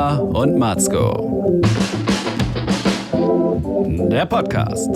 Müller und Matzko. Der Podcast.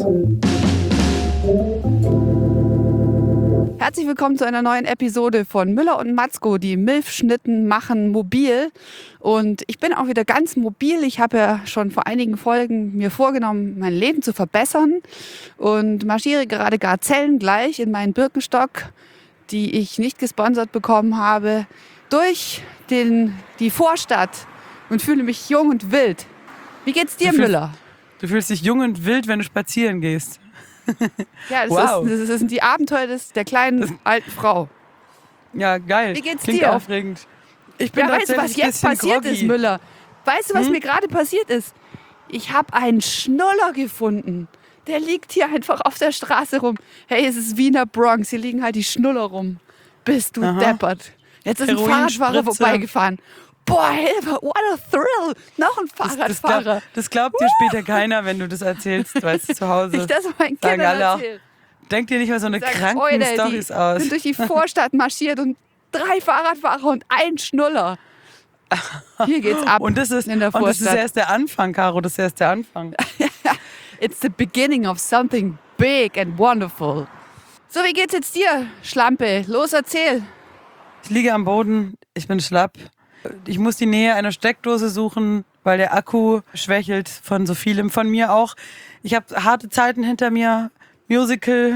Herzlich willkommen zu einer neuen Episode von Müller und Matzko, die Milfschnitten machen mobil. Und ich bin auch wieder ganz mobil. Ich habe ja schon vor einigen Folgen mir vorgenommen, mein Leben zu verbessern und marschiere gerade gazellengleich in meinen Birkenstock, die ich nicht gesponsert bekommen habe, durch die Vorstadt und fühle mich jung und wild. Wie geht's dir, Müller? Du fühlst dich jung und wild, wenn du spazieren gehst. Ja, Wow. Das sind die Abenteuer der kleinen alten Frau. Ja, geil. Wie geht's Klingt dir? aufregend. Ich bin Ja, weißt du, was tatsächlich jetzt ein bisschen passiert groggy. ist, Müller? Weißt du, was mir gerade passiert ist? Ich habe einen Schnuller gefunden. Der liegt hier einfach auf der Straße rum. Hey, es ist Wiener Bronx. Hier liegen halt die Schnuller rum. Bist du deppert. Jetzt ist ein Fahrradfahrer Heroinspritze. vorbeigefahren. Boah, Hilfe, what a thrill. Noch ein Fahrradfahrer. Das glaubt dir später keiner, wenn du das erzählst, weißt du, zu Hause. Ich das meinen Sagen Kindern alle auch, erzähle. denk dir nicht mal so eine Sag, kranken Oide, Storys die aus. sind durch die Vorstadt marschiert und 3 Fahrradfahrer und ein Schnuller. Hier geht's ab Und das ist in der Vorstadt. erst der Anfang, Caro, das ist erst der Anfang. It's the beginning of something big and wonderful. So, wie geht's jetzt dir, Schlampe? Los, erzähl. Ich liege am Boden, ich bin schlapp. Ich muss die Nähe einer Steckdose suchen, weil der Akku schwächelt von so vielem. Von mir auch. Ich habe harte Zeiten hinter mir. Musical,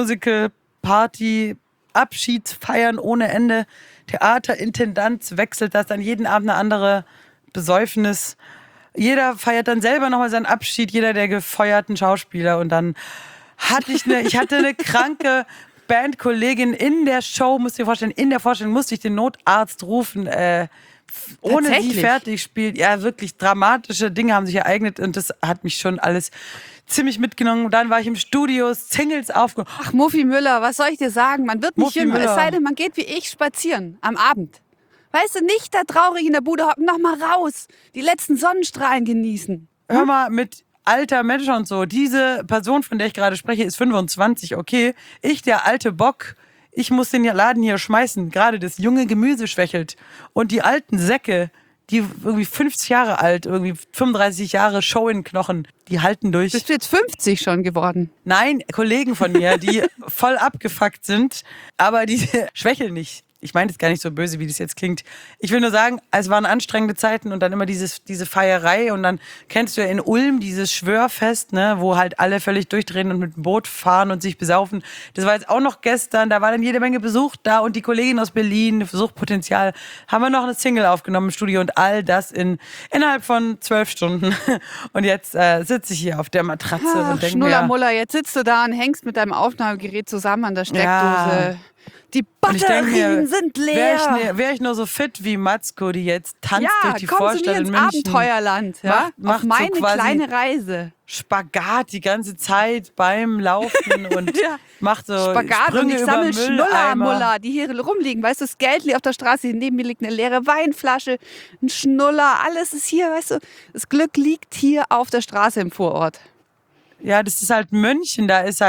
Party, Abschiedsfeiern ohne Ende. Theaterintendanz wechselt das dann jeden Abend eine andere Besäufnis. Jeder feiert dann selber nochmal seinen Abschied, jeder der gefeuerten Schauspieler. Und dann ich hatte eine kranke Bandkollegin in der Show, musst du dir vorstellen, in der Vorstellung musste ich den Notarzt rufen, ohne sie Tatsächlich? fertig spielt. Ja, wirklich dramatische Dinge haben sich ereignet und das hat mich schon alles ziemlich mitgenommen. Dann war ich im Studio, Singles aufgenommen. Ach, Muffi Müller, was soll ich dir sagen? Man wird nicht Muffi jünger, Müller. es sei denn, man geht wie ich spazieren am Abend. Weißt du, nicht da traurig in der Bude hocken, noch mal raus, die letzten Sonnenstrahlen genießen. Hör mal, mit alter Mensch und so, diese Person, von der ich gerade spreche, ist 25, okay? Ich, der alte Bock, ich muss den Laden hier schmeißen. Gerade das junge Gemüse schwächelt. Und die alten Säcke, die irgendwie 50 Jahre alt, irgendwie 35 Jahre Show in Knochen, die halten durch. Bist du jetzt 50 schon geworden? Nein, Kollegen von mir, die voll abgefuckt sind, aber die schwächeln nicht. Ich meine das gar nicht so böse, wie das jetzt klingt. Ich will nur sagen, es waren anstrengende Zeiten und dann immer diese Feierei und dann kennst du ja in Ulm dieses Schwörfest, ne, wo halt alle völlig durchdrehen und mit dem Boot fahren und sich besaufen. Das war jetzt auch noch gestern, da war dann jede Menge Besuch da und die Kollegin aus Berlin, Suchtpotenzial, haben wir noch eine Single aufgenommen im Studio und all das innerhalb von 12 Stunden. Und jetzt sitze ich hier auf der Matratze Ach, und denke mir, Schnullermuller, jetzt sitzt du da und hängst mit deinem Aufnahmegerät zusammen an der Steckdose. Ja. Die und ich denke Batterien mir, sind leer. Wär ich nur so fit wie Matzko, die jetzt tanzt durch die komm zu Vorstadt mir in ins München. Abenteuerland. Ja? Macht Auf so meine quasi kleine Reise. Spagat die ganze Zeit beim Laufen und Ja. macht so Spagat und Sprünge ich über sammle Mülleimer. Schnullermuller, die hier rumliegen. Weißt du, das Geld liegt auf der Straße, neben mir liegt eine leere Weinflasche, ein Schnuller, alles ist hier, weißt du. Das Glück liegt hier auf der Straße im Vorort. Ja, das ist halt München, da ist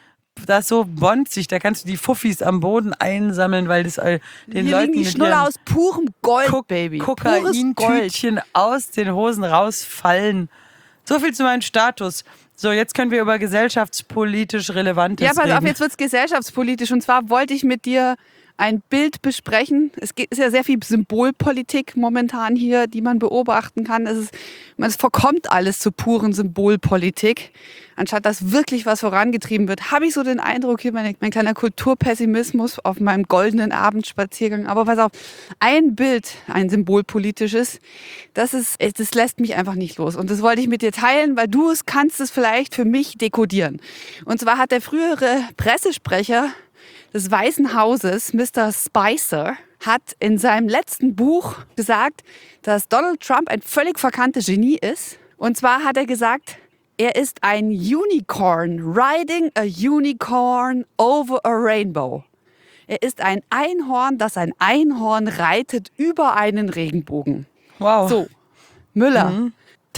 so bonzig, da kannst du die Fuffis am Boden einsammeln, weil das den Hier Leuten liegen die mit Schnuller ihren aus purem Gold, Baby. Pures Gold. Kokaintütchen aus den Hosen rausfallen. So viel zu meinem Status. So, jetzt können wir über gesellschaftspolitisch Relevantes Ja, pass reden. auf, jetzt wird es gesellschaftspolitisch. Und zwar wollte ich mit dir ein Bild besprechen. Ist ja sehr viel Symbolpolitik momentan hier, die man beobachten kann. Es verkommt alles zur puren Symbolpolitik. Anstatt dass wirklich was vorangetrieben wird, habe ich so den Eindruck, hier mein kleiner Kulturpessimismus auf meinem goldenen Abendspaziergang. Aber pass auf, ein Bild, ein symbolpolitisches, das lässt mich einfach nicht los. Und das wollte ich mit dir teilen, weil du kannst es vielleicht für mich dekodieren. Und zwar hat der frühere Pressesprecher des Weißen Hauses, Mr. Spicer, hat in seinem letzten Buch gesagt, dass Donald Trump ein völlig verkanntes Genie ist. Und zwar hat er gesagt, er ist ein Unicorn, riding a unicorn over a rainbow. Er ist ein Einhorn, das ein Einhorn reitet über einen Regenbogen. Wow. So, Müller,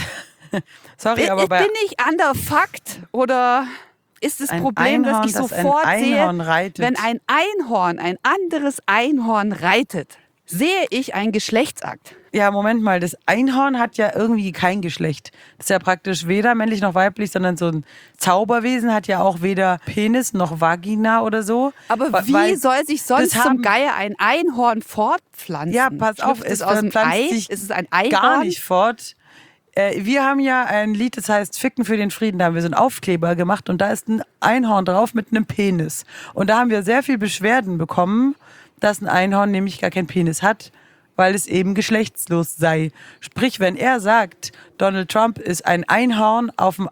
Sorry, aber bin ich underfucked oder ist das Problem, dass ich das sofort ein sehe, Einhorn reitet. wenn ein Einhorn ein anderes Einhorn reitet, sehe ich einen Geschlechtsakt. Ja, Moment mal, das Einhorn hat ja irgendwie kein Geschlecht. Das ist ja praktisch weder männlich noch weiblich, sondern so ein Zauberwesen hat ja auch weder Penis noch Vagina oder so. Aber wie soll sich sonst zum Geier ein Einhorn fortpflanzen? Ja, pass auf, es aus dem Ei? Ist es ein Einhorn? Gar nicht fort. Wir haben ja ein Lied, das heißt Ficken für den Frieden. Da haben wir so einen Aufkleber gemacht und da ist ein Einhorn drauf mit einem Penis. Und da haben wir sehr viel Beschwerden bekommen, dass ein Einhorn nämlich gar keinen Penis hat, weil es eben geschlechtslos sei. Sprich, wenn er sagt, Donald Trump ist ein Einhorn auf dem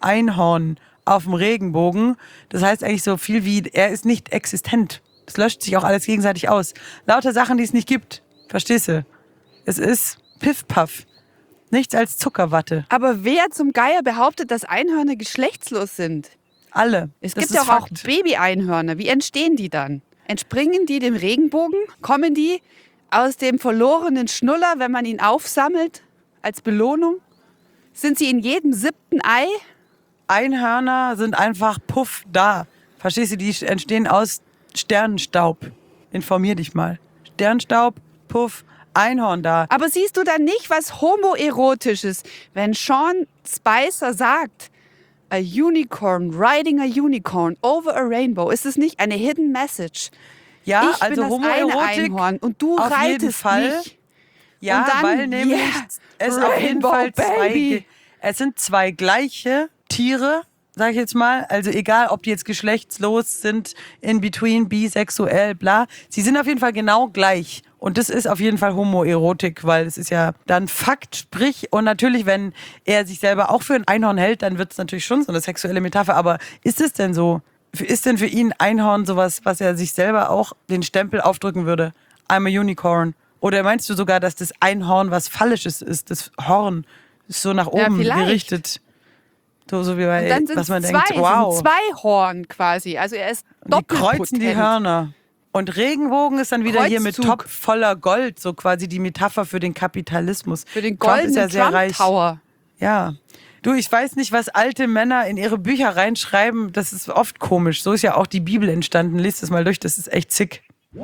Regenbogen, das heißt eigentlich so viel wie, er ist nicht existent. Das löscht sich auch alles gegenseitig aus. Lauter Sachen, die es nicht gibt. Verstehst du? Es ist Piff-Paff. Nichts als Zuckerwatte. Aber wer zum Geier behauptet, dass Einhörner geschlechtslos sind? Alle. Es gibt ja auch Baby-Einhörner. Wie entstehen die dann? Entspringen die dem Regenbogen? Kommen die aus dem verlorenen Schnuller, wenn man ihn aufsammelt, als Belohnung? Sind sie in jedem 7. Ei? Einhörner sind einfach puff da. Verstehst du? Die entstehen aus Sternenstaub. Informier dich mal. Sternenstaub, puff, Einhorn da. Aber siehst du dann nicht was Homoerotisches, wenn Sean Spicer sagt, a unicorn riding a unicorn over a rainbow? Ist es nicht eine hidden message? Ja, ich also bin das Homoerotik eine Einhorn und du auf jeden reitest Fall. mich. Ja, und dann, weil nämlich es auf jeden Rainbow Fall Baby. Es sind zwei gleiche Tiere, sag ich jetzt mal. Also egal, ob die jetzt geschlechtslos sind, in between, bisexuell, bla. Sie sind auf jeden Fall genau gleich. Und das ist auf jeden Fall Homoerotik, weil es ist ja dann Fakt, sprich. Und natürlich, wenn er sich selber auch für ein Einhorn hält, dann wird es natürlich schon so eine sexuelle Metapher. Aber ist es denn so? Ist denn für ihn Einhorn sowas, was er sich selber auch den Stempel aufdrücken würde? I'm a unicorn. Oder meinst du sogar, dass das Einhorn was Fallisches ist? Das Horn ist so nach oben gerichtet. So wie bei, dann sind was man zwei, denkt, wow. sind 2 Horn quasi. Also er ist doppelt Die kreuzen die Hörner. Und Regenbogen ist dann wieder hier mit Kreuzzug. Top voller Gold, so quasi die Metapher für den Kapitalismus. Für den Trump goldenen ist ja sehr Trump reich. Tower. Ja. Du, ich weiß nicht, was alte Männer in ihre Bücher reinschreiben. Das ist oft komisch. So ist ja auch die Bibel entstanden. Lies das mal durch, das ist echt sick.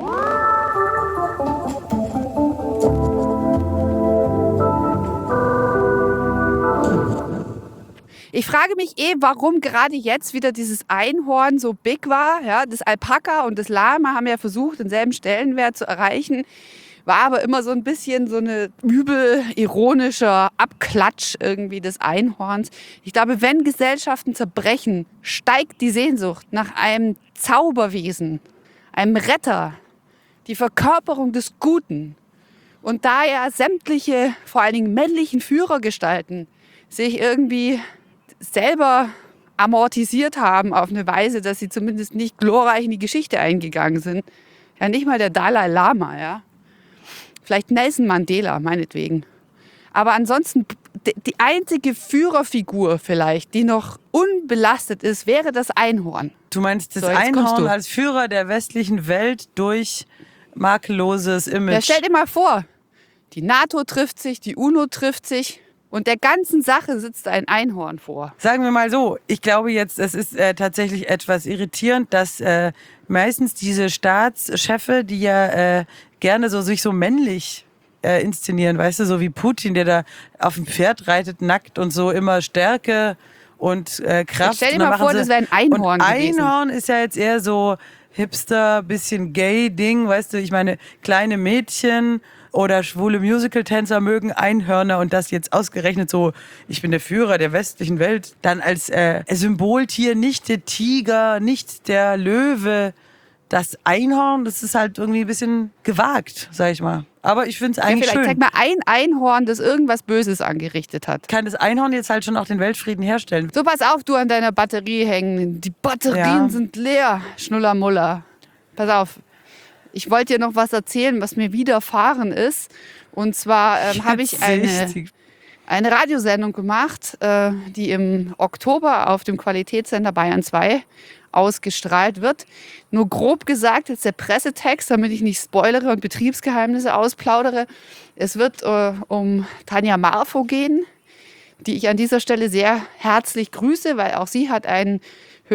Ich frage mich warum gerade jetzt wieder dieses Einhorn so big war. Ja, das Alpaka und das Lama haben ja versucht, denselben Stellenwert zu erreichen. War aber immer so ein bisschen so eine übel ironischer Abklatsch irgendwie des Einhorns. Ich glaube, wenn Gesellschaften zerbrechen, steigt die Sehnsucht nach einem Zauberwesen, einem Retter, die Verkörperung des Guten. Und da ja sämtliche, vor allen Dingen männlichen Führergestalten sich irgendwie selber amortisiert haben auf eine Weise, dass sie zumindest nicht glorreich in die Geschichte eingegangen sind. Ja, nicht mal der Dalai Lama, ja. Vielleicht Nelson Mandela, meinetwegen. Aber ansonsten, die einzige Führerfigur vielleicht, die noch unbelastet ist, wäre das Einhorn. Du meinst das So, jetzt kommst Einhorn du. als Führer der westlichen Welt durch makelloses Image. Ja, stell dir mal vor, die NATO trifft sich, die UNO trifft sich und der ganzen Sache sitzt ein Einhorn vor. Sagen wir mal so, ich glaube jetzt, es ist tatsächlich etwas irritierend, dass meistens diese Staatschefe, die ja gerne sich so männlich inszenieren, weißt du, so wie Putin, der da auf dem Pferd reitet, nackt und so immer Stärke und Kraft. Stell dir Und dann mal vor, machen das wäre ein Einhorn und gewesen. Einhorn ist ja jetzt eher so Hipster, bisschen Gay-Ding, weißt du, ich meine, kleine Mädchen oder schwule Musical-Tänzer mögen Einhörner und das jetzt ausgerechnet so, ich bin der Führer der westlichen Welt, dann als Symboltier nicht der Tiger, nicht der Löwe, das Einhorn, das ist halt irgendwie ein bisschen gewagt, sag ich mal. Aber ich finde es eigentlich Vielleicht schön. zeig mal ein Einhorn, das irgendwas Böses angerichtet hat. Kann das Einhorn jetzt halt schon auch den Weltfrieden herstellen? So, pass auf, du an deiner Batterie hängen. Die Batterien sind leer, Schnullermuller. Pass auf. Ich wollte dir noch was erzählen, was mir widerfahren ist. Und zwar habe ich eine Radiosendung gemacht, die im Oktober auf dem Qualitätssender Bayern 2 ausgestrahlt wird. Nur grob gesagt, jetzt der Pressetext, damit ich nicht spoilere und Betriebsgeheimnisse ausplaudere. Es wird um Tanja Marfo gehen, die ich an dieser Stelle sehr herzlich grüße, weil auch sie hat einen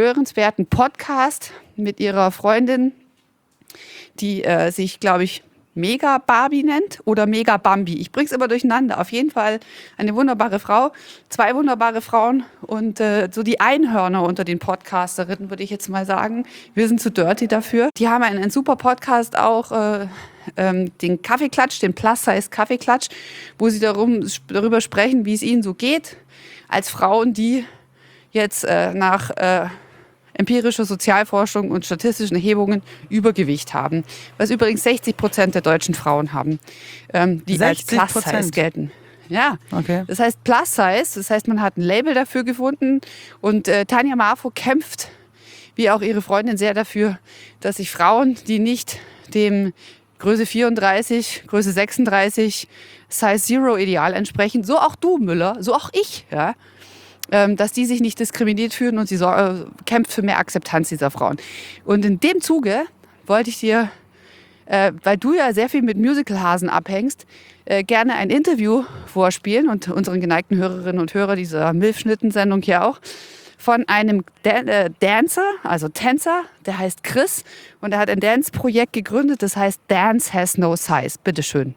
hörenswerten Podcast mit ihrer Freundin, die sich, glaube ich, Mega Barbie nennt oder Mega Bambi. Ich bring's immer durcheinander. Auf jeden Fall eine wunderbare Frau, 2 wunderbare Frauen und so die Einhörner unter den Podcasterinnen, würde ich jetzt mal sagen. Wir sind zu dirty dafür. Die haben einen super Podcast auch, den Kaffeeklatsch, den Plus-Size Kaffeeklatsch, wo sie darüber sprechen, wie es ihnen so geht als Frauen, die jetzt nach empirischer Sozialforschung und statistischen Erhebungen Übergewicht haben. Was übrigens 60% der deutschen Frauen haben, die als Plus-Size gelten. Ja, okay. Das heißt Plus-Size, das heißt, man hat ein Label dafür gefunden und Tanja Marfo kämpft, wie auch ihre Freundin, sehr dafür, dass sich Frauen, die nicht dem Größe 34, Größe 36, Size Zero Ideal entsprechen, so auch du, Müller, so auch ich, ja, dass die sich nicht diskriminiert fühlen und sie kämpft für mehr Akzeptanz dieser Frauen. Und in dem Zuge wollte ich dir, weil du ja sehr viel mit Musicalhasen abhängst, gerne ein Interview vorspielen und unseren geneigten Hörerinnen und Hörer dieser Milfschnitten-Sendung hier auch, von einem Dancer, also Tänzer, der heißt Chris und er hat ein Dance-Projekt gegründet, das heißt Dance Has No Size. Bitteschön.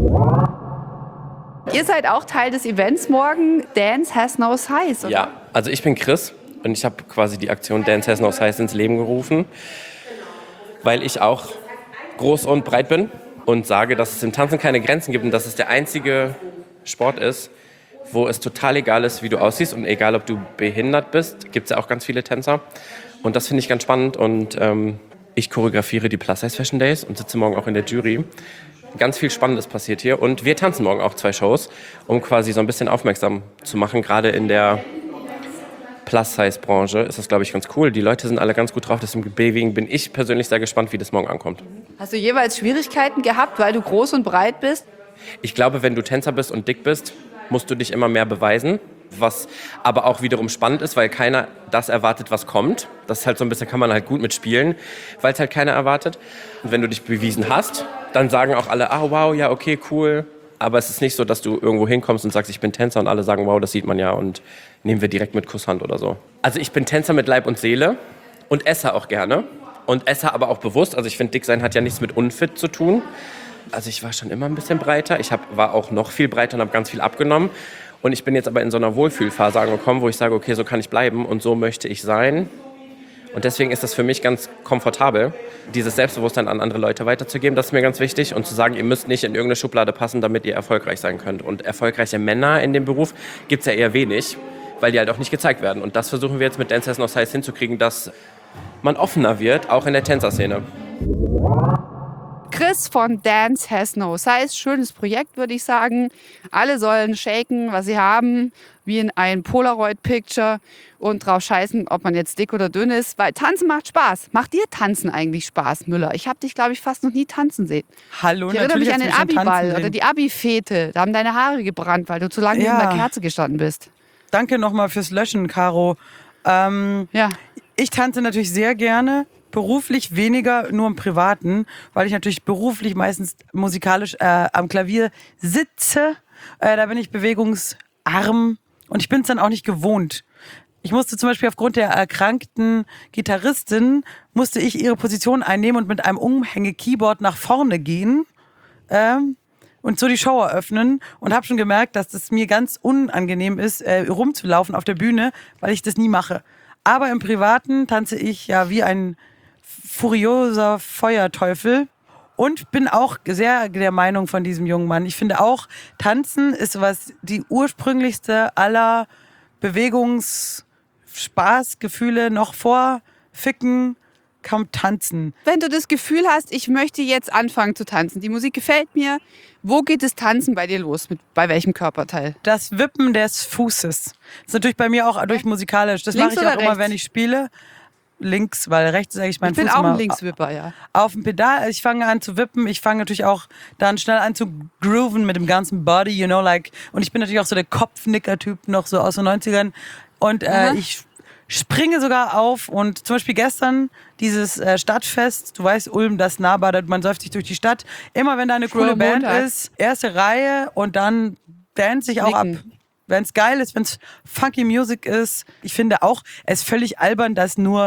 Ihr seid auch Teil des Events morgen, Dance Has No Size, oder? Ja, also ich bin Chris und ich habe quasi die Aktion Dance Has No Size ins Leben gerufen, weil ich auch groß und breit bin und sage, dass es im Tanzen keine Grenzen gibt und dass es der einzige Sport ist, wo es total egal ist, wie du aussiehst und egal, ob du behindert bist, gibt es ja auch ganz viele Tänzer. Und das finde ich ganz spannend und ich choreografiere die Plus Size Fashion Days und sitze morgen auch in der Jury. Ganz viel Spannendes passiert hier und wir tanzen morgen auch 2 Shows, um quasi so ein bisschen aufmerksam zu machen. Gerade in der Plus-Size-Branche ist das, glaube ich, ganz cool. Die Leute sind alle ganz gut drauf, deswegen bin ich persönlich sehr gespannt, wie das morgen ankommt. Hast du jeweils Schwierigkeiten gehabt, weil du groß und breit bist? Ich glaube, wenn du Tänzer bist und dick bist, musst du dich immer mehr beweisen, was aber auch wiederum spannend ist, weil keiner das erwartet, was kommt. Das ist halt so ein bisschen, kann man halt gut mitspielen, weil es halt keiner erwartet. Und wenn du dich bewiesen hast, dann sagen auch alle, ah wow, ja okay, cool. Aber es ist nicht so, dass du irgendwo hinkommst und sagst, ich bin Tänzer und alle sagen, wow, das sieht man ja und nehmen wir direkt mit Kusshand oder so. Also ich bin Tänzer mit Leib und Seele und esse auch gerne und esse aber auch bewusst. Also ich finde, dick sein hat ja nichts mit unfit zu tun. Also ich war schon immer ein bisschen breiter. Ich war auch noch viel breiter und habe ganz viel abgenommen. Und ich bin jetzt aber in so einer Wohlfühlphase angekommen, wo ich sage, okay, so kann ich bleiben und so möchte ich sein. Und deswegen ist das für mich ganz komfortabel, dieses Selbstbewusstsein an andere Leute weiterzugeben. Das ist mir ganz wichtig. Und zu sagen, ihr müsst nicht in irgendeine Schublade passen, damit ihr erfolgreich sein könnt. Und erfolgreiche Männer in dem Beruf gibt es ja eher wenig, weil die halt auch nicht gezeigt werden. Und das versuchen wir jetzt mit Dance Has No Size hinzukriegen, dass man offener wird, auch in der Tänzerszene. Chris von Dance Has No Size, schönes Projekt, würde ich sagen. Alle sollen shaken, was sie haben, wie in ein Polaroid-Picture und drauf scheißen, ob man jetzt dick oder dünn ist, weil Tanzen macht Spaß. Macht dir Tanzen eigentlich Spaß, Müller? Ich habe dich, glaube ich, fast noch nie tanzen sehen. Hallo, ich erinnere mich an den hat's mich schon Abiball tanzen oder sehen. die Abi-Fete. Da haben deine Haare gebrannt, weil du zu lange Ja. neben der Kerze gestanden bist. Danke nochmal fürs Löschen, Caro. Ja. Ich tanze natürlich sehr gerne, beruflich weniger, nur im Privaten, weil ich natürlich beruflich meistens musikalisch am Klavier sitze. Da bin ich bewegungsarm und ich bin es dann auch nicht gewohnt. Ich musste zum Beispiel aufgrund der erkrankten Gitarristin, musste ich ihre Position einnehmen und mit einem Umhänge-Keyboard nach vorne gehen und so die Show eröffnen und habe schon gemerkt, dass es mir ganz unangenehm ist, rumzulaufen auf der Bühne, weil ich das nie mache. Aber im Privaten tanze ich ja wie ein furioser Feuerteufel und bin auch sehr der Meinung von diesem jungen Mann. Ich finde auch, Tanzen ist die ursprünglichste aller Spaßgefühle noch vor Ficken kommt Tanzen. Wenn du das Gefühl hast, ich möchte jetzt anfangen zu tanzen, die Musik gefällt mir, wo geht das Tanzen bei dir los? Bei welchem Körperteil? Das Wippen des Fußes. Das ist natürlich bei mir auch durch musikalisch. Das mache Links ich auch oder immer, rechts? wenn ich spiele. Links, weil rechts ist eigentlich mein Ich bin Fuß auch immer ein Linkswipper, ja. auf dem Pedal. Ich fange an zu wippen. Ich fange natürlich auch dann schnell an zu grooven mit dem ganzen Body, you know, like. Und ich bin natürlich auch so der Kopfnicker-Typ noch so aus den 90ern. Und ich springe sogar auf und zum Beispiel gestern dieses Stadtfest, du weißt, Ulm, das nahbar, man säuft sich durch die Stadt. Immer wenn da eine coole Band ist, erste Reihe und dann dance ich auch ab. Wenn es geil ist, wenn es funky Music ist. Ich finde auch, es ist völlig albern, dass nur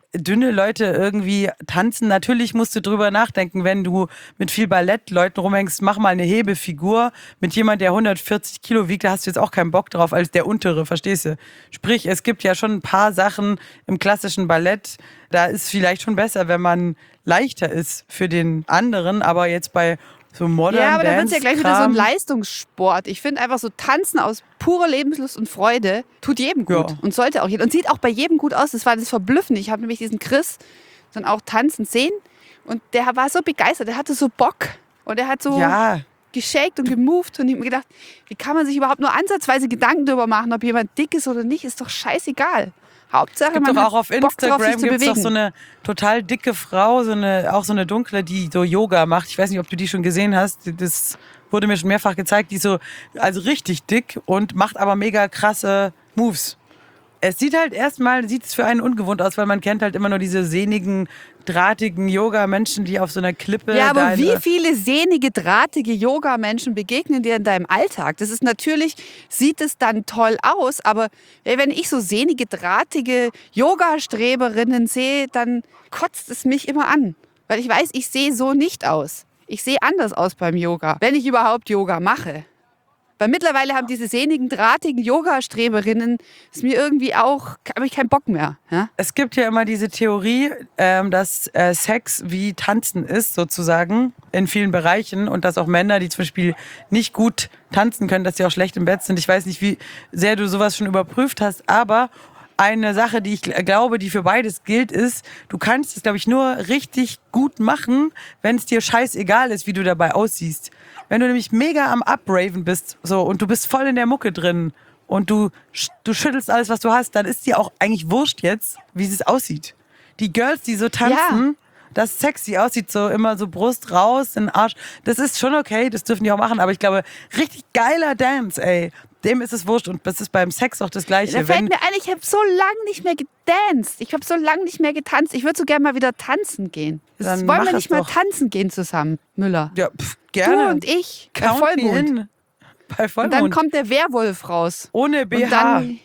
dünne Leute irgendwie tanzen. Natürlich musst du drüber nachdenken, wenn du mit viel Ballettleuten rumhängst, mach mal eine Hebefigur mit jemand, der 140 Kilo wiegt, da hast du jetzt auch keinen Bock drauf als der untere, verstehst du? Sprich, es gibt ja schon ein paar Sachen im klassischen Ballett, da ist vielleicht schon besser, wenn man leichter ist für den anderen, aber jetzt bei so Modern Ja, aber da wird es ja gleich wieder so ein Dance-Kram- Leistungssport. Ich finde einfach so Tanzen aus purer Lebenslust und Freude tut jedem gut. Ja. Und sollte auch jedem. Und sieht auch bei jedem gut aus. Das war das Verblüffende. Ich habe nämlich diesen Chris dann auch tanzen sehen. Und der war so begeistert. Der hatte so Bock. Und er hat so Ja, geshakt und gemoved. Und ich habe mir gedacht, wie kann man sich überhaupt nur ansatzweise Gedanken darüber machen, ob jemand dick ist oder nicht, ist doch scheißegal. Hauptsache, gibt man doch hat auch auf Bock drauf, sich Instagram zu gibt's doch bewegen. so eine total dicke Frau, auch so eine dunkle, die so Yoga macht. Ich weiß nicht, ob du die schon gesehen hast. Das wurde mir schon mehrfach gezeigt. Die ist so, also richtig dick und macht aber mega krasse Moves. Es sieht halt sieht es für einen ungewohnt aus, weil man kennt halt immer nur diese sehnigen, drahtigen Yoga-Menschen, die auf so einer Klippe... Ja, aber da- wie viele sehnige, drahtige Yoga-Menschen begegnen dir in deinem Alltag? Das ist natürlich, sieht es dann toll aus, aber wenn ich so sehnige, drahtige Yoga-Streberinnen sehe, dann kotzt es mich immer an. Weil ich weiß, ich sehe so nicht aus. Ich sehe anders aus beim Yoga, wenn ich überhaupt Yoga mache. Weil mittlerweile haben diese sehnigen, drahtigen Yoga-Streberinnen ist mir irgendwie auch, habe ich keinen Bock mehr. Ja? Es gibt ja immer diese Theorie, dass Sex wie Tanzen ist, sozusagen, in vielen Bereichen. Und dass auch Männer, die zum Beispiel nicht gut tanzen können, dass sie auch schlecht im Bett sind. Ich weiß nicht, wie sehr du sowas schon überprüft hast, aber eine Sache, die ich glaube, die für beides gilt, ist, du kannst es, glaube ich, nur richtig gut machen, wenn es dir scheißegal ist, wie du dabei aussiehst. Wenn du nämlich mega am Upraven bist so und du bist voll in der Mucke drin und du schüttelst alles, was du hast, dann ist dir auch eigentlich wurscht jetzt, wie es aussieht. Die Girls, die so tanzen, das sexy aussieht, so immer so Brust raus, den Arsch, das ist schon okay, das dürfen die auch machen, aber ich glaube, richtig geiler Dance, ey. Dem ist es wurscht und das ist beim Sex auch das Gleiche. Da fällt mir ein, ich habe so lange nicht mehr gedanced. Ich habe so lange nicht mehr getanzt. Ich würde so gerne mal wieder tanzen gehen. Dann Wollen mach wir es nicht mal doch. tanzen gehen zusammen, Müller? Ja, gerne. Du und ich, bei Count me Vollmond. in. Bei Und Vollmond. dann kommt der Werwolf raus. Ohne Und BH. dann,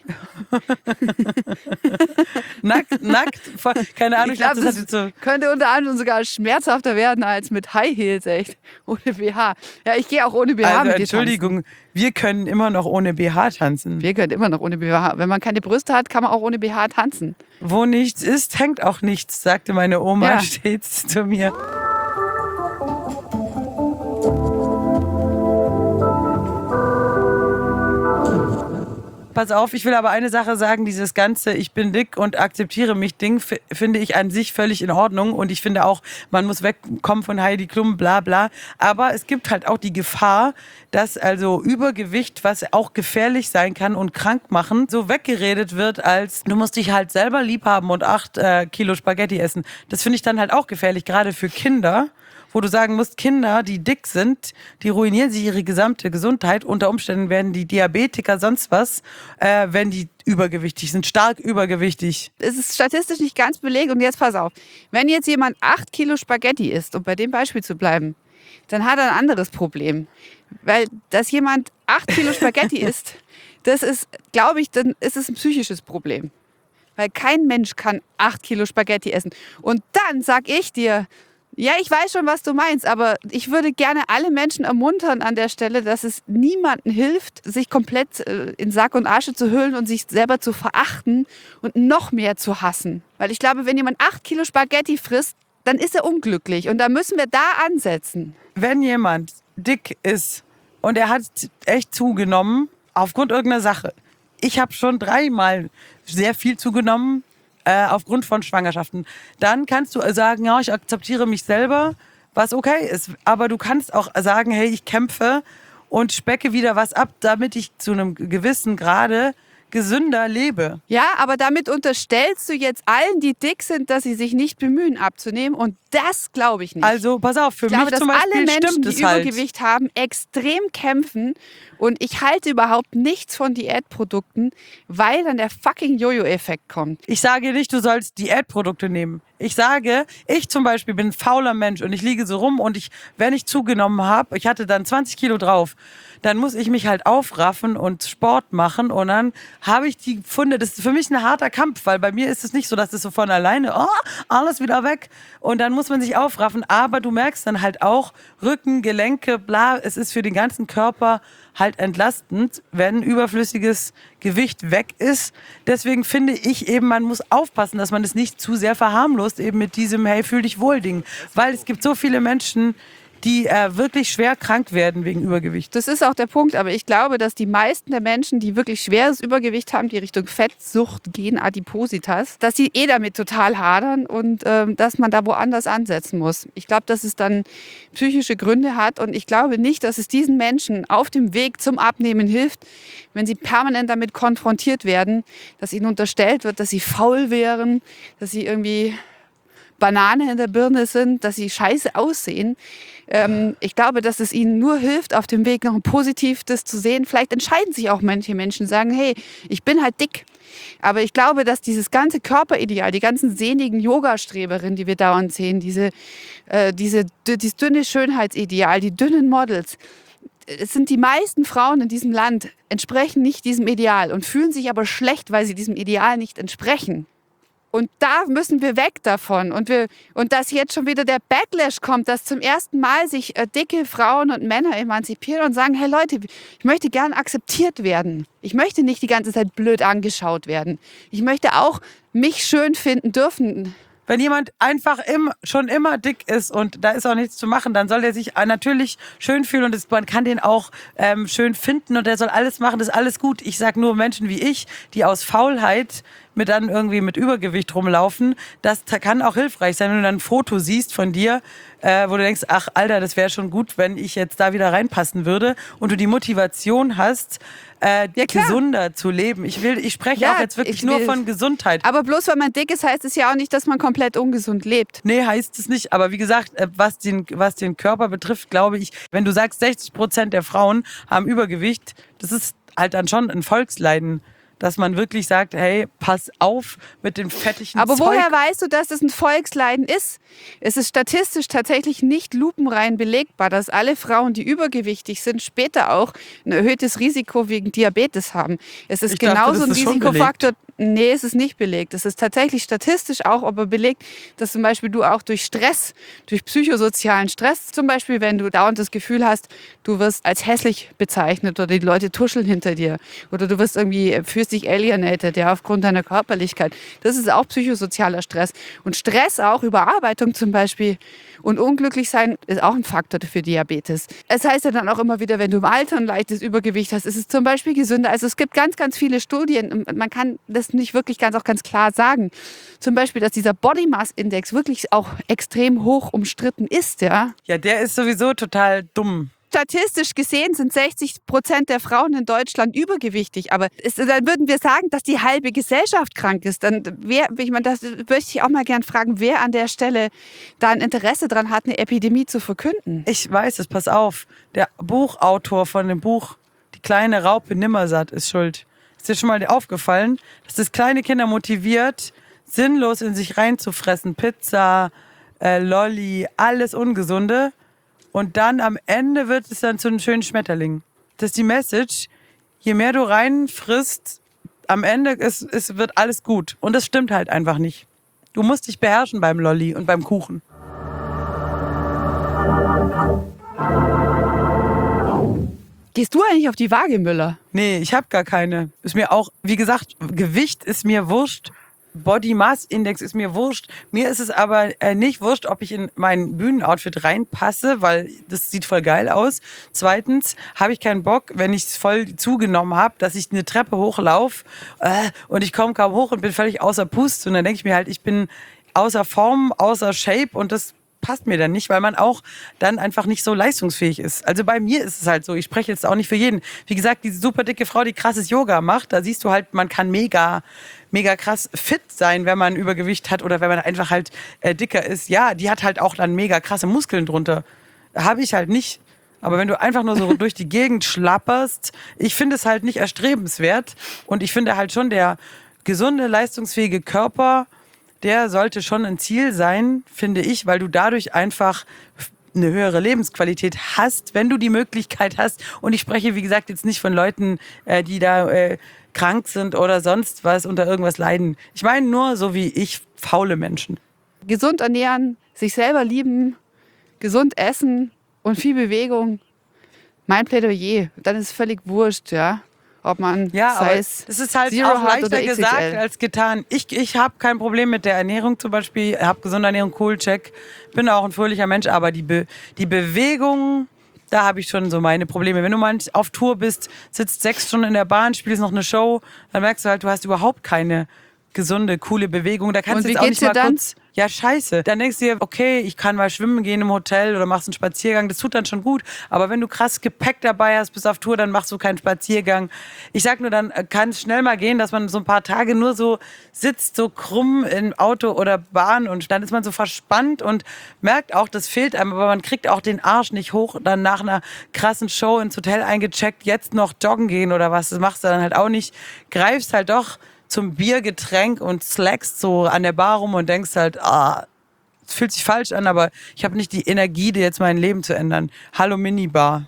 Nackt. Keine Ahnung, ich glaube, das das hat jetzt so... könnte unter anderem sogar schmerzhafter werden als mit High Heels, echt. Ohne BH. Ja, ich gehe auch ohne BH Also mit dir Entschuldigung, wir können immer noch ohne BH tanzen. Wir können immer noch ohne BH. Wenn man keine Brüste hat, kann man auch ohne BH tanzen. Wo nichts ist, hängt auch nichts, sagte meine Oma Ja. stets zu mir. Pass auf, ich will aber eine Sache sagen, dieses ganze ich bin dick und akzeptiere mich Ding finde ich an sich völlig in Ordnung und ich finde auch, man muss wegkommen von Heidi Klum, bla bla, aber es gibt halt auch die Gefahr, dass also Übergewicht, was auch gefährlich sein kann und krank machen, so weggeredet wird als, du musst dich halt selber lieb haben und 8 Kilo Spaghetti essen. Das finde ich dann halt auch gefährlich, gerade für Kinder, wo du sagen musst, Kinder, die dick sind, die ruinieren sich ihre gesamte Gesundheit. Unter Umständen werden die Diabetiker, sonst was, wenn die übergewichtig sind, stark übergewichtig. Es ist statistisch nicht ganz belegt. Und jetzt pass auf, wenn jetzt jemand 8 Kilo Spaghetti isst, um bei dem Beispiel zu bleiben, dann hat er ein anderes Problem. Weil, dass jemand 8 Kilo Spaghetti isst, das ist, glaube ich, dann ist es ein psychisches Problem. Weil kein Mensch kann 8 Kilo Spaghetti essen. Und dann sag ich dir, ja, ich weiß schon, was du meinst, aber ich würde gerne alle Menschen ermuntern an der Stelle, dass es niemandem hilft, sich komplett in Sack und Asche zu hüllen und sich selber zu verachten und noch mehr zu hassen. Weil ich glaube, wenn jemand 8 Kilo Spaghetti frisst, dann ist er unglücklich. Und da müssen wir da ansetzen. Wenn jemand dick ist und er hat echt zugenommen, aufgrund irgendeiner Sache. Ich habe schon 3-mal sehr viel zugenommen, aufgrund von Schwangerschaften. Dann kannst du sagen, ja, ich akzeptiere mich selber, was okay ist. Aber du kannst auch sagen, hey, ich kämpfe und specke wieder was ab, damit ich zu einem gewissen Grade gesünder lebe. Ja, aber damit unterstellst du jetzt allen, die dick sind, dass sie sich nicht bemühen abzunehmen. Und das glaube ich nicht. Also, pass auf, für Ich glaube, mich dass zum Beispiel alle Menschen, stimmt die es halt. Übergewicht haben, extrem kämpfen Und ich halte überhaupt nichts von Diätprodukten, weil dann der fucking Jojo-Effekt kommt. Ich sage nicht, du sollst Diätprodukte nehmen. Ich sage, ich zum Beispiel bin ein fauler Mensch und ich liege so rum und wenn ich zugenommen habe, ich hatte dann 20 Kilo drauf, dann muss ich mich halt aufraffen und Sport machen und dann habe ich die Pfunde. Das ist für mich ein harter Kampf, weil bei mir ist es nicht so, dass es so von alleine, alles wieder weg und dann muss man sich aufraffen, aber du merkst dann halt auch Rücken, Gelenke, bla, es ist für den ganzen Körper halt entlastend, wenn überflüssiges Gewicht weg ist. Deswegen finde ich eben, man muss aufpassen, dass man es nicht zu sehr verharmlost, eben mit diesem hey, fühl dich wohl Ding. Weil es gibt so viele Menschen, die wirklich schwer krank werden wegen Übergewicht. Das ist auch der Punkt, aber ich glaube, dass die meisten der Menschen, die wirklich schweres Übergewicht haben, die Richtung Fettsucht gehen, Adipositas, dass sie damit total hadern und dass man da woanders ansetzen muss. Ich glaube, dass es dann psychische Gründe hat und ich glaube nicht, dass es diesen Menschen auf dem Weg zum Abnehmen hilft, wenn sie permanent damit konfrontiert werden, dass ihnen unterstellt wird, dass sie faul wären, dass sie irgendwie Banane in der Birne sind, dass sie scheiße aussehen. Ich glaube, dass es ihnen nur hilft, auf dem Weg noch ein Positives zu sehen. Vielleicht entscheiden sich auch manche Menschen, sagen, hey, ich bin halt dick. Aber ich glaube, dass dieses ganze Körperideal, die ganzen sehnigen Yoga-Streberinnen, die wir dauernd sehen, dieses dünne Schönheitsideal, die dünnen Models, es sind die meisten Frauen in diesem Land, entsprechen nicht diesem Ideal und fühlen sich aber schlecht, weil sie diesem Ideal nicht entsprechen. Und da müssen wir weg davon. Und dass jetzt schon wieder der Backlash kommt, dass zum ersten Mal sich dicke Frauen und Männer emanzipieren und sagen, hey Leute, ich möchte gern akzeptiert werden. Ich möchte nicht die ganze Zeit blöd angeschaut werden. Ich möchte auch mich schön finden dürfen. Wenn jemand einfach schon immer dick ist und da ist auch nichts zu machen, dann soll er sich natürlich schön fühlen und man kann den auch schön finden und er soll alles machen, das ist alles gut. Ich sag nur Menschen wie ich, die aus Faulheit dann irgendwie mit Übergewicht rumlaufen, das kann auch hilfreich sein, wenn du dann ein Foto siehst von dir, wo du denkst, ach Alter, das wäre schon gut, wenn ich jetzt da wieder reinpassen würde und du die Motivation hast, gesunder zu leben. Ich spreche auch jetzt wirklich nur von Gesundheit. Aber bloß weil man dick ist, heißt es ja auch nicht, dass man komplett ungesund lebt. Nee, heißt es nicht. Aber wie gesagt, was den Körper betrifft, glaube ich, wenn du sagst, 60% der Frauen haben Übergewicht, das ist halt dann schon ein Volksleiden. Dass man wirklich sagt, hey, pass auf mit dem fettigen Aber Zeug. woher weißt du, dass es ein Volksleiden ist? Es ist statistisch tatsächlich nicht lupenrein belegbar, dass alle Frauen, die übergewichtig sind, später auch ein erhöhtes Risiko wegen Diabetes haben. Es ist genauso ein Risikofaktor. Nee, es ist nicht belegt. Es ist tatsächlich statistisch auch aber belegt, dass zum Beispiel du auch durch Stress, durch psychosozialen Stress, zum Beispiel, wenn du dauernd das Gefühl hast, du wirst als hässlich bezeichnet oder die Leute tuscheln hinter dir oder du wirst fühlst dich alienated, ja, aufgrund deiner Körperlichkeit. Das ist auch psychosozialer Stress. Und Stress auch, Überarbeitung zum Beispiel und unglücklich sein ist auch ein Faktor für Diabetes. Es heißt ja dann auch immer wieder, wenn du im Alter ein leichtes Übergewicht hast, ist es zum Beispiel gesünder. Also es gibt ganz, ganz viele Studien und man kann das nicht wirklich ganz klar sagen. Zum Beispiel, dass dieser Body Mass Index wirklich auch extrem hoch umstritten ist, ja. Ja, der ist sowieso total dumm. Statistisch gesehen sind 60% der Frauen in Deutschland übergewichtig. Aber dann würden wir sagen, dass die halbe Gesellschaft krank ist. Dann das möchte ich auch mal gern fragen, wer an der Stelle da ein Interesse dran hat, eine Epidemie zu verkünden. Ich weiß es, pass auf. Der Buchautor von dem Buch Die kleine Raupe Nimmersatt ist schuld. Ist dir schon mal aufgefallen, dass das kleine Kinder motiviert, sinnlos in sich reinzufressen? Pizza, Lolli, alles Ungesunde. Und dann am Ende wird es dann zu einem schönen Schmetterling. Das ist die Message. Je mehr du reinfrisst, am Ende wird alles gut. Und das stimmt halt einfach nicht. Du musst dich beherrschen beim Lolli und beim Kuchen. Gehst du eigentlich auf die Waage, Müller? Nee, ich habe gar keine. Ist mir auch, wie gesagt, Gewicht ist mir wurscht. Body Mass Index ist mir wurscht. Mir ist es aber nicht wurscht, ob ich in mein Bühnenoutfit reinpasse, weil das sieht voll geil aus. Zweitens habe ich keinen Bock, wenn ich es voll zugenommen habe, dass ich eine Treppe hochlaufe und ich komme kaum hoch und bin völlig außer Puste. Und dann denke ich mir halt, ich bin außer Form, außer Shape und das passt mir dann nicht, weil man auch dann einfach nicht so leistungsfähig ist. Also bei mir ist es halt so, ich spreche jetzt auch nicht für jeden. Wie gesagt, diese super dicke Frau, die krasses Yoga macht, da siehst du halt, man kann mega krass fit sein, wenn man Übergewicht hat oder wenn man einfach halt dicker ist. Ja, die hat halt auch dann mega krasse Muskeln drunter. Habe ich halt nicht. Aber wenn du einfach nur so durch die Gegend schlapperst, ich finde es halt nicht erstrebenswert. Und ich finde halt schon, der gesunde, leistungsfähige Körper, der sollte schon ein Ziel sein, finde ich, weil du dadurch einfach eine höhere Lebensqualität hast, wenn du die Möglichkeit hast. Und ich spreche, wie gesagt, jetzt nicht von Leuten, die da krank sind oder sonst was, unter irgendwas leiden. Ich meine nur so wie ich, faule Menschen. Gesund ernähren, sich selber lieben, gesund essen und viel Bewegung. Mein Plädoyer. Dann ist es völlig wurscht, ja. Ob man Das ist halt Zero auch hat leichter oder gesagt XXL. als getan. Ich habe kein Problem mit der Ernährung zum Beispiel. Habe gesunde Ernährung, cool, check. Bin auch ein fröhlicher Mensch, aber die Bewegung, da habe ich schon so meine Probleme. Wenn du mal auf Tour bist, sitzt 6 Stunden in der Bahn, spielst noch eine Show, dann merkst du halt, du hast überhaupt keine gesunde, coole Bewegung. Da kannst Und du wie jetzt auch geht's nicht mal dir dann? kurz... Ja, scheiße. Dann denkst du dir, okay, ich kann mal schwimmen gehen im Hotel oder machst einen Spaziergang. Das tut dann schon gut. Aber wenn du krass Gepäck dabei hast, bist auf Tour, dann machst du keinen Spaziergang. Ich sag nur, dann kann es schnell mal gehen, dass man so ein paar Tage nur so sitzt, so krumm im Auto oder Bahn und dann ist man so verspannt und merkt auch, das fehlt einem. Aber man kriegt auch den Arsch nicht hoch, dann nach einer krassen Show ins Hotel eingecheckt, jetzt noch joggen gehen oder was. Das machst du dann halt auch nicht. Greifst halt doch zum Biergetränk und slackst so an der Bar rum und denkst halt, es fühlt sich falsch an, aber ich habe nicht die Energie, dir jetzt mein Leben zu ändern. Hallo Minibar.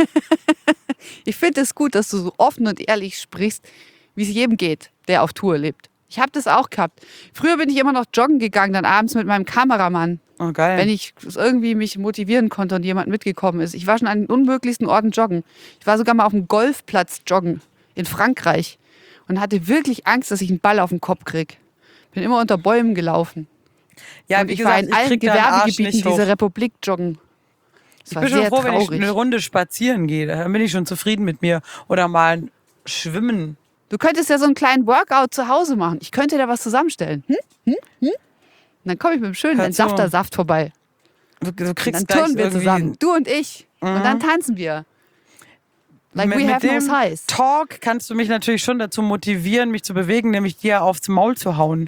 Ich finde es gut, dass du so offen und ehrlich sprichst, wie es jedem geht, der auf Tour lebt. Ich habe das auch gehabt. Früher bin ich immer noch joggen gegangen, dann abends mit meinem Kameramann. Oh, geil. Wenn ich irgendwie mich motivieren konnte und jemand mitgekommen ist. Ich war schon an den unmöglichsten Orten joggen. Ich war sogar mal auf dem Golfplatz joggen in Frankreich und hatte wirklich Angst, dass ich einen Ball auf den Kopf krieg. Bin immer unter Bäumen gelaufen. Ja, und wie ich war gesagt, in allen krieg da den Arsch Gewerbegebieten nicht hoch. dieser Republik joggen. Das Ich war bin schon sehr froh, wenn ich traurig. eine Runde spazieren gehe. Dann bin ich schon zufrieden mit mir. Oder mal schwimmen. Du könntest ja so einen kleinen Workout zu Hause machen. Ich könnte da was zusammenstellen. Und dann komme ich mit einem schönen Hör zu. Entsaftersaft vorbei. Du Und kriegst dann gleich turnen wir irgendwie zusammen. Du und ich. Und dann tanzen wir. Like we have no dem size. Talk kannst du mich natürlich schon dazu motivieren, mich zu bewegen, nämlich dir aufs Maul zu hauen.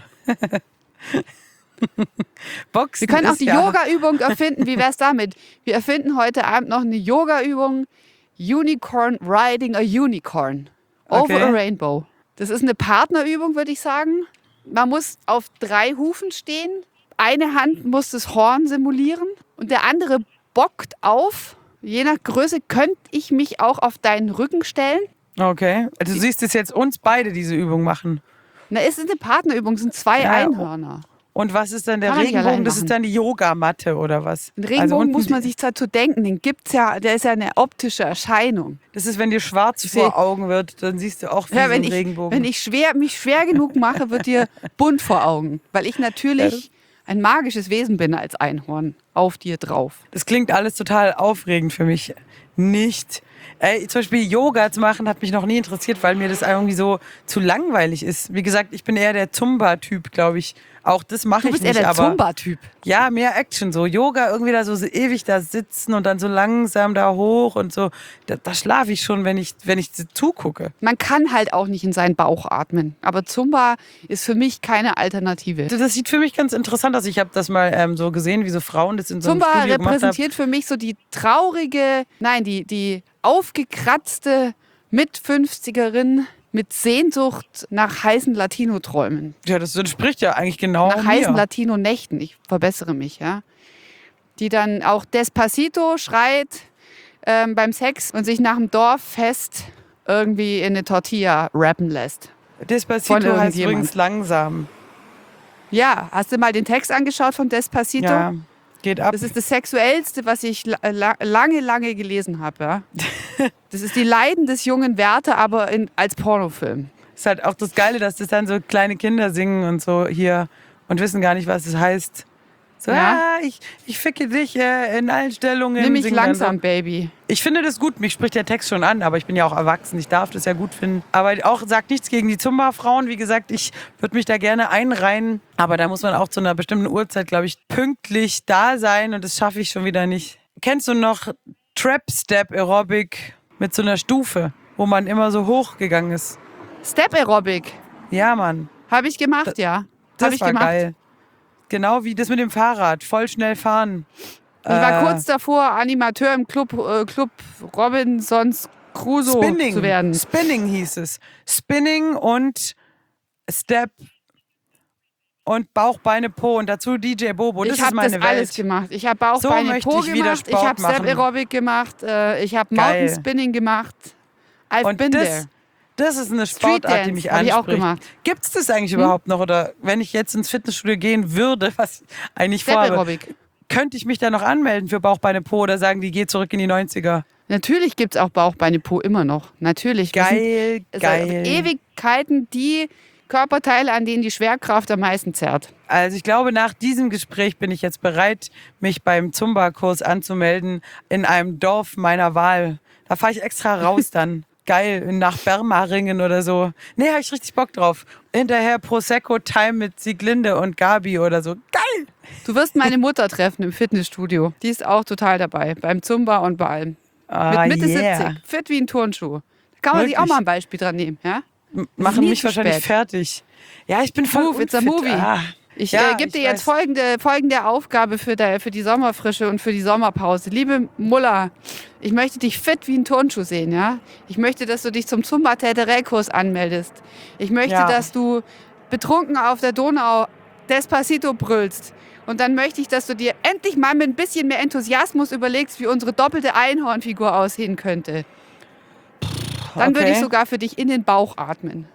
Boxen Wir können auch ist die ja- Yoga-Übung erfinden. Wie wär's damit? Wir erfinden heute Abend noch eine Yoga-Übung. Unicorn Riding a Unicorn. Over Okay. a Rainbow. Das ist eine Partnerübung, würde ich sagen. Man muss auf 3 Hufen stehen. Eine Hand muss das Horn simulieren und der andere bockt auf. Je nach Größe könnte ich mich auch auf deinen Rücken stellen. Okay. Also du siehst es jetzt uns beide diese Übung machen. Na, es ist eine Partnerübung, es sind 2 Ja, Einhörner. Und was ist dann der Kann man nicht Regenbogen? allein Das ist machen. dann die Yogamatte oder was? Den Regenbogen unten muss man die- sich dazu denken, den gibt's ja, der ist ja eine optische Erscheinung. Das ist, wenn dir schwarz Ich vor seh- Augen wird, dann siehst du auch wie Ja, so wenn einen ich, Regenbogen. wenn ich mich schwer genug mache, wird dir bunt vor Augen. Weil ich natürlich ein magisches Wesen bin als Einhorn auf dir drauf. Das klingt alles total aufregend für mich. Nicht. Zum Beispiel Yoga zu machen hat mich noch nie interessiert, weil mir das irgendwie so zu langweilig ist. Wie gesagt, ich bin eher der Zumba-Typ, glaube ich. Auch das mache Du ich bist nicht, eher der aber Zumba-Typ. ja, mehr Action so. Yoga irgendwie da so ewig da sitzen und dann so langsam da hoch und so. Da schlafe ich schon, wenn ich zugucke. Man kann halt auch nicht in seinen Bauch atmen. Aber Zumba ist für mich keine Alternative. Das sieht für mich ganz interessant aus. Ich habe das mal so gesehen, wie so Frauen das in so einem Zumba Studio gemacht haben. repräsentiert für mich so die traurige, nein, die aufgekratzte Mit-50erin mit Sehnsucht nach heißen Latino-Träumen. Ja, das entspricht ja eigentlich genau Nach heißen mir. Latino-Nächten. Ich verbessere mich, ja. Die dann auch Despacito schreit beim Sex und sich nach dem Dorffest irgendwie in eine Tortilla rappen lässt. von Despacito heißt irgendjemand. übrigens langsam. Ja, hast du mal den Text angeschaut von Despacito? Ja, geht ab. Das ist das Sexuellste, was ich lange gelesen habe. Ja? Das ist die Leiden des jungen Werther, aber als Pornofilm. Ist halt auch das Geile, dass das dann so kleine Kinder singen und so hier und wissen gar nicht, was es heißt. So, Ja. ich ficke dich in allen Stellungen. Nimm mich singen dann langsam, so. Baby. Ich finde das gut, mich spricht der Text schon an, aber ich bin ja auch erwachsen, ich darf das ja gut finden. Aber auch sagt nichts gegen die Zumba-Frauen. Wie gesagt, ich würde mich da gerne einreihen, aber da muss man auch zu einer bestimmten Uhrzeit, glaube ich, pünktlich da sein und das schaffe ich schon wieder nicht. Kennst du noch Trap-Step-Aerobic mit so einer Stufe, wo man immer so hochgegangen ist? Step Aerobic. Ja, Mann. Habe ich gemacht, ja. Das Habe ich war gemacht. geil. Genau wie das mit dem Fahrrad. Voll schnell fahren. Ich war kurz davor, Animateur im Club Robinsons Crusoe zu werden. Spinning hieß es. Spinning und Step und Bauch, Beine, Po und dazu DJ Bobo. Das Ich habe das Welt. alles gemacht. Ich habe Bauch, So Beine, möchte Po ich wieder gemacht. Ich Sport habe Step machen. Aerobic gemacht. Ich habe Mountain Spinning gemacht. I've been there. Das ist eine Sportart, die mich Street Dance anspricht. habe ich auch gemacht. Gibt es das eigentlich überhaupt noch? Oder wenn ich jetzt ins Fitnessstudio gehen würde, was ich eigentlich Step vorhabe, Aerobic. könnte ich mich da noch anmelden für Bauch, Beine, Po oder sagen die, geh zurück in die 90er? Natürlich gibt es auch Bauch, Beine, Po immer noch. Natürlich. Geil, geil. Ewigkeiten die Körperteile, an denen die Schwerkraft am meisten zerrt. Also ich glaube, nach diesem Gespräch bin ich jetzt bereit, mich beim Zumba-Kurs anzumelden in einem Dorf meiner Wahl. Da fahre ich extra raus dann. Geil, nach Bermaringen oder so. Nee, habe ich richtig Bock drauf. Hinterher Prosecco-Time mit Sieglinde und Gabi oder so. Geil! Du wirst meine Mutter treffen im Fitnessstudio. Die ist auch total dabei, beim Zumba und bei allem. Mit Mitte 70, fit wie ein Turnschuh. Da kann man sich auch mal ein Beispiel dran nehmen. Ja? Machen nie mich zu wahrscheinlich spät. fertig. Ja, ich bin voll Move, it's a unfit. movie. Ah. Ich Ja, gebe ich dir jetzt weiß. folgende Aufgabe für die Sommerfrische und für die Sommerpause. Liebe Mulla, ich möchte dich fit wie ein Turnschuh sehen. Ja? Ich möchte, dass du dich zum Zumba-Täterä-Kurs anmeldest. Ich möchte, Ja. dass du betrunken auf der Donau Despacito brüllst. Und dann möchte ich, dass du dir endlich mal mit ein bisschen mehr Enthusiasmus überlegst, wie unsere doppelte Einhornfigur aussehen könnte. Dann würde ich sogar für dich in den Bauch atmen.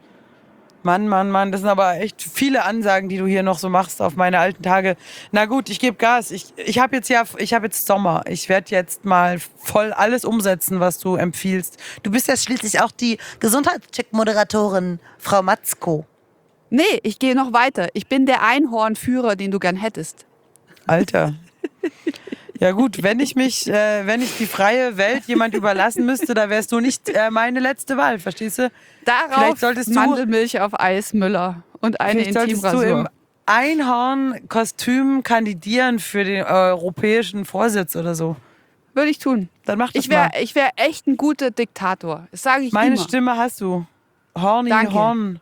Mann, das sind aber echt viele Ansagen, die du hier noch so machst auf meine alten Tage. Na gut, ich gebe Gas. Ich habe jetzt Sommer. Ich werde jetzt mal voll alles umsetzen, was du empfiehlst. Du bist ja schließlich auch die Gesundheitscheck-Moderatorin, Frau Matzko. Nee, ich gehe noch weiter. Ich bin der Einhornführer, den du gern hättest. Alter. Ja gut, wenn ich die freie Welt jemand überlassen müsste, da wärst du nicht meine letzte Wahl, verstehst du? Darauf Vielleicht solltest du- Mandelmilch auf Eis, Müller und eine Vielleicht solltest du im Intimrasur. Einhorn-Kostüm kandidieren für den europäischen Vorsitz oder so. Würde ich tun. Dann mach das Ich mal. wär echt ein guter Diktator. Das sage ich Meine immer. Stimme hast du. Horny Danke. Horn.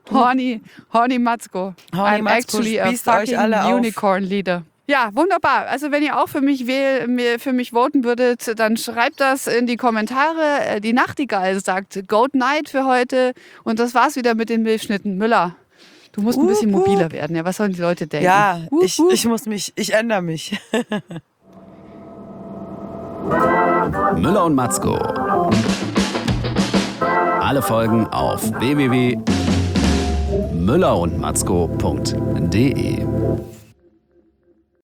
Horny Matzko. Horny I'm Matzko actually a spießt euch fucking alle auf. Unicorn Leader. Ja, wunderbar. Also wenn ihr auch für mich voten würdet, dann schreibt das in die Kommentare. Die Nachtigall sagt Goat Night für heute. Und das war's wieder mit den Milchschnitten. Müller, du musst ein bisschen mobiler werden. Ja, was sollen die Leute denken? Ja, ich ändere mich. Müller und Matzko. Alle Folgen auf www.müllerundmatzko.de